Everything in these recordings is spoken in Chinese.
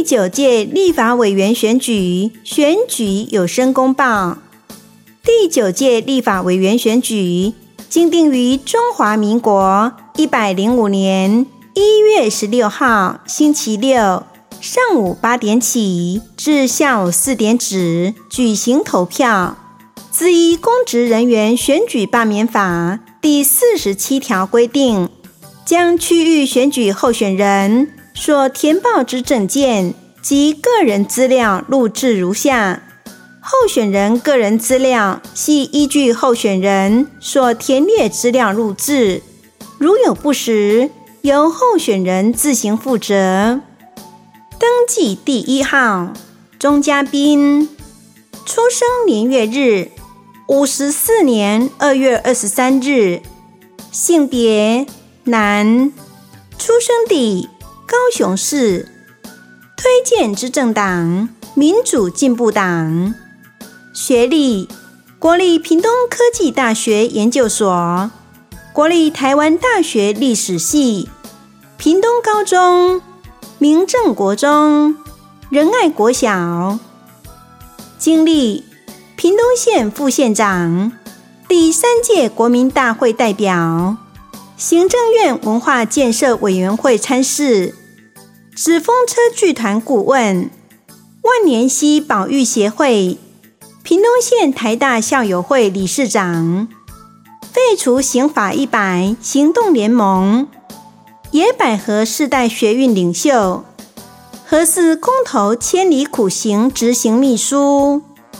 9届立法委员选举有声公报。第9届立法委员选举经定于中华民国105年1月16号星期六上午8点起至下午4点止举行投票。自依公职人员选举罢免法第47条规定，将区域选举候选人所填报之证件及个人资料录制如下。候选人个人资料系依据候选人所填列资料录制，如有不实，由候选人自行负责。登记第1号钟嘉宾，出生年月日54年2月23日，性别男，出生地高雄市，推荐之政党民主进步党，学历国立屏东科技大学研究所、国立台湾大学历史系、屏东高中、明正国中、仁爱国小。经历屏东县副县长、第3届国民大会代表、行政院文化建设委员会参事、纸风车剧团顾问、万年溪保育协会、屏东县台大校友会理事长、废除刑法100行动联盟、野百合世代学运领袖、核四公投千里苦行执行秘书。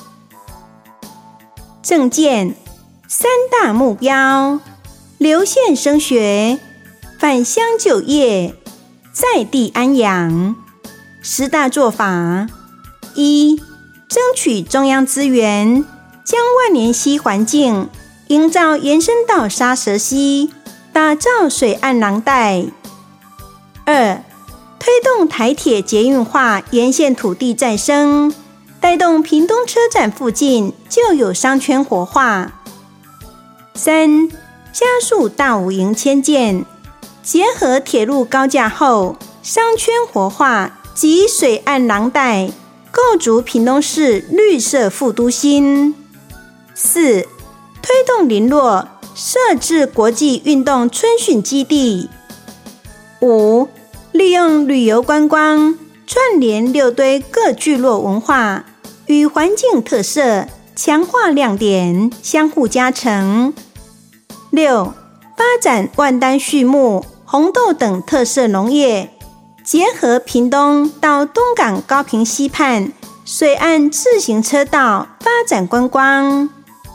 政见3大目标：留县升学、返乡就业、在地安养。10大做法： 1. 争取中央资源，将万年溪环境营造延伸到沙蛇溪，打造水岸廊带。 2. 推动台铁捷运化沿线土地再生，带动屏东车站附近旧有商圈活化。 3. 加速大武营迁建，结合铁路高架后商圈活化及水岸廊带，构筑屏东市绿色副都心。 4. 推动林落设置国际运动春训基地。 5. 利用旅游观光串联6堆各聚落文化与环境特色，强化亮点，相互加成。 6. 发展万丹畜牧、红豆等特色农业，结合屏东到东港高屏溪畔水岸自行车道发展观光。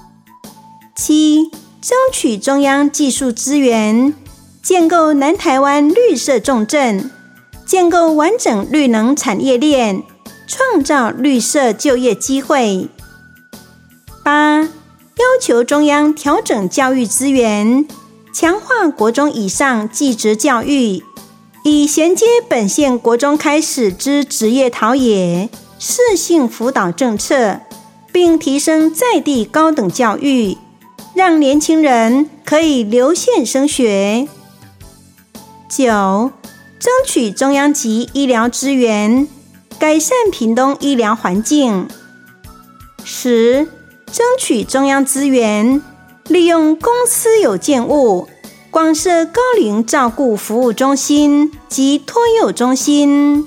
7. 争取中央技术资源，建构南台湾绿色重镇，建构完整绿能产业链，创造绿色就业机会。 8. 要求中央调整教育资源，强化国中以上技职教育，以衔接本县国中开始之职业陶冶、适性辅导政策，并提升在地高等教育，让年轻人可以留县升学。 9. 争取中央级医疗资源，改善屏东医疗环境。 10. 争取中央资源，利用公私有建物，广设高龄照顾服务中心及托幼中心。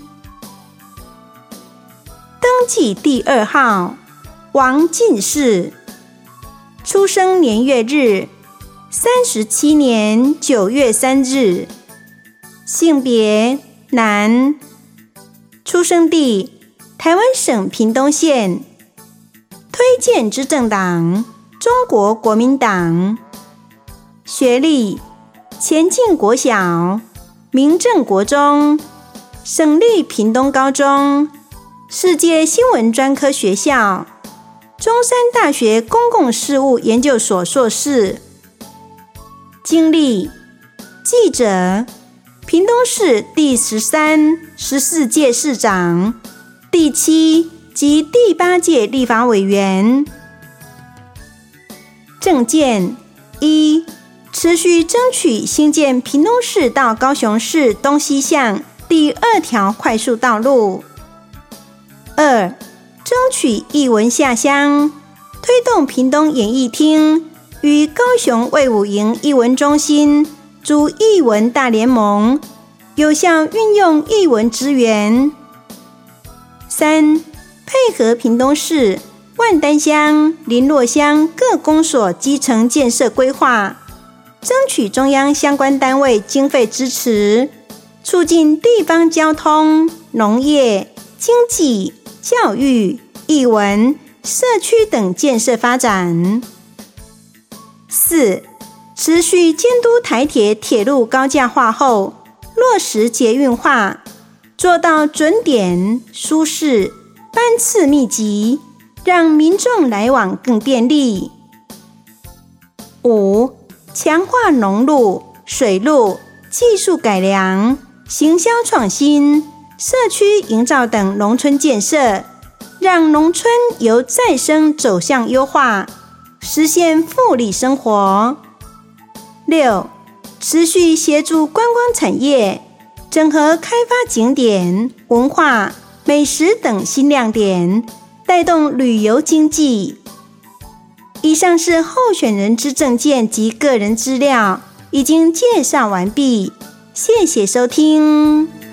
登记第2号王进士，出生年月日37年9月3日，性别男，出生地台湾省屏东县，推荐之政党中国国民党，学历前进国小、明正国中、省立屏东高中、世界新闻专科学校、中山大学公共事务研究所硕士。经历记者，屏东市第13、14届市长，第7及第8届立法委员。政见1，持续争取兴建屏东市到高雄市东西向第2条快速道路， 2. 争取艺文下乡，推动屏东演艺厅与高雄卫武营艺文中心组艺文大联盟，有效运用艺文资源。3. 配合屏东市、万丹乡、林洛乡各公所基层建设规划，争取中央相关单位经费支持，促进地方交通、农业、经济、教育、艺文、社区等建设发展。4. 持续监督台铁铁路高架化后，落实捷运化，做到准点、舒适、班次密集，让民众来往更便利。5. 强化农路、水路技术改良、行销创新、社区营造等农村建设，让农村由再生走向优化，实现富丽生活。6. 持续协助观光产业，整合开发景点、文化、美食等新亮点，带动旅游经济。以上是候选人之政见及个人资料，已经介绍完毕，谢谢收听。